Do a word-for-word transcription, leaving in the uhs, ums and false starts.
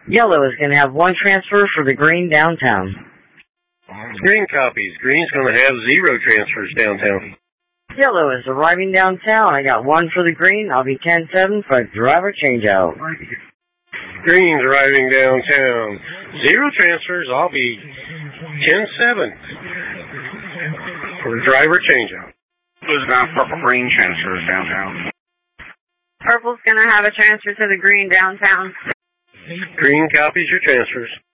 Yellow is going to have one transfer for the green downtown. Green copies. Green's going to have zero transfers downtown. Yellow is arriving downtown. I got one for the green. I'll be ten seven for a driver changeout. Green's arriving downtown. Zero transfers. I'll be ten seven for a driver changeout. Who's got purple green transfers downtown? Purple's going to have a transfer to the green downtown. Green copies your transfers.